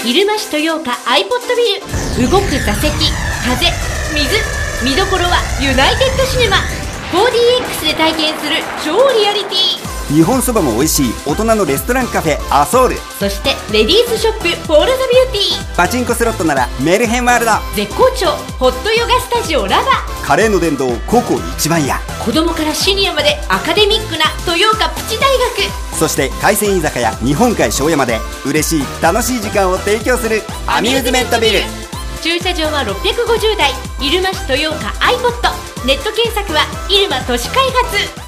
入間市豊岡 iPod ビル。動く座席、風、水、見どころはユナイテッドシネマ。 4DX で体験する超リアリティ。 日本そばも美味しい大人のレストランカフェアソール。 そしてレディースショップフォールザビューティー。 パチンコスロットならメルヘンワールド。 絶好調ホットヨガスタジオラバ。 カレーの殿堂ココ一番屋。 子供からシニアまでアカデミックな豊岡プチ大学。 そして海鮮居酒屋日本海庄山で嬉しい楽しい時間を提供するアミューズメントビル。 駐車場は650台。入間市豊岡 iPod。ネット検索は入間都市開発。